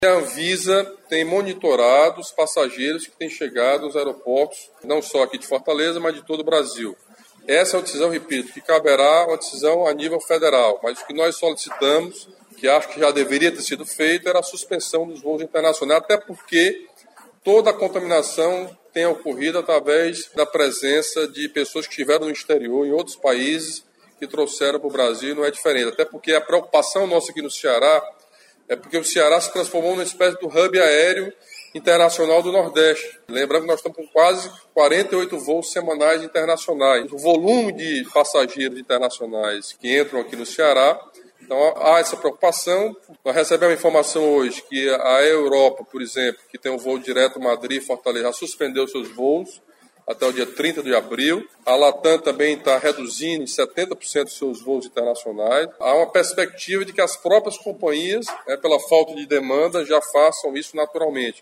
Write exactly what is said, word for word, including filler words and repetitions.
A Anvisa tem monitorado os passageiros que têm chegado aos aeroportos, não só aqui de Fortaleza, mas de todo o Brasil. Essa é uma decisão, repito, que caberá uma decisão a nível federal, mas o que nós solicitamos, que acho que já deveria ter sido feito, era a suspensão dos voos internacionais, até porque toda a contaminação tem ocorrido através da presença de pessoas que estiveram no exterior, em outros países, que trouxeram para o Brasil, não é diferente. Até porque a preocupação nossa aqui no Ceará é porque o Ceará se transformou numa espécie de hub aéreo internacional do Nordeste. Lembrando que nós estamos com quase quarenta e oito voos semanais internacionais. O volume de passageiros internacionais que entram aqui no Ceará, então há essa preocupação. Nós recebemos informação hoje que a Europa, por exemplo, que tem um voo direto Madrid-Fortaleza, já suspendeu seus voos até o dia trinta de abril. A Latam também está reduzindo em setenta por cento seus voos internacionais. Há uma perspectiva de que as próprias companhias, né, pela falta de demanda, já façam isso naturalmente.